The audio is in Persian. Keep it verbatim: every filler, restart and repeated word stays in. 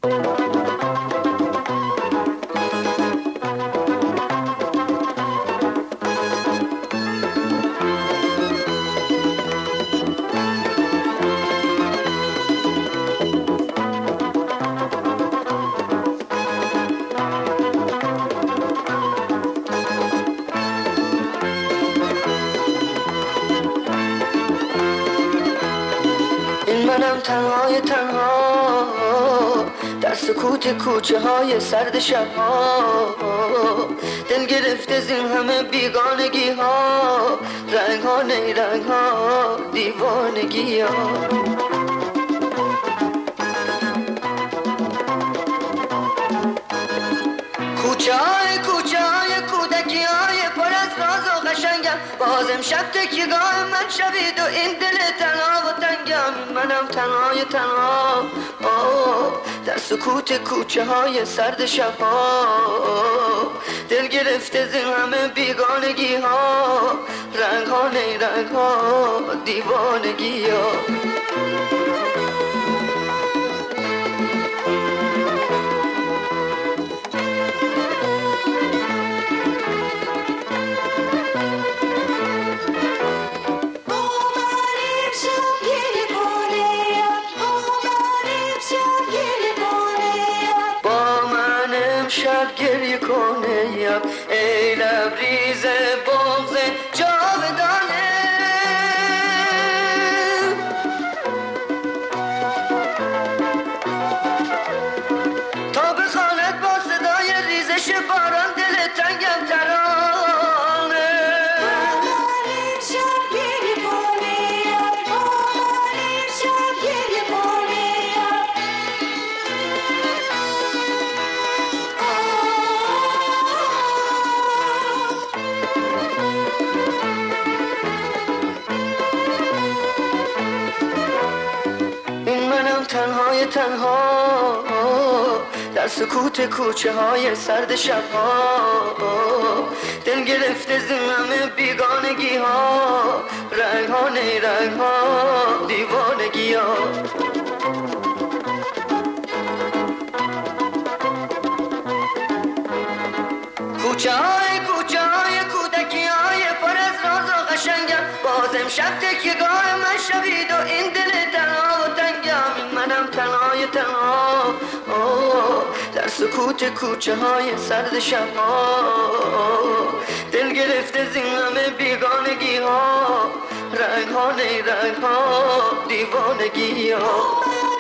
منم تنهای تنها در سکوت کوچه های سرد شبها، دل گرفته زین همه بیگانگی ها، رنگ ها نیرنگ ها دیوانگی ها. کوچه های کوچه های کودکی های پر از راز و قشنگم، باز امشب تکیگاه من شوید و این دل تنها و تنگم. منم تنهای تنها در سکوت کوچه های سرد شبها، دل گرفته زین همه بیگانگی ها، رنگ ها نیرنگ ها دیوانگی ها. شب گریه کنه یم ای لبریز بغض جاودانه، تا بخواند با صدای ریزش باران دل تنگم ترانه. مامانم شب گریه کنه یم، مامانم شب گریه کنه یم. تنهای تنها در سکوت کوچه های سرد شبها، دل گرفته زین همه بیگانگی ها، رنگ ها نیرنگ ها دیوانگی ها. کوچه های کوچه های کودکی های پر از راز و قشنگم، باز امشب تکیگاه من شوید و این دل تنها و تنگم. منم تنهای تنها در سکوت کوچه های سرد شبها، دل گرفته زین همه بیگانگی ها، رنگ ها نیرنگ ها دیوانگی ها.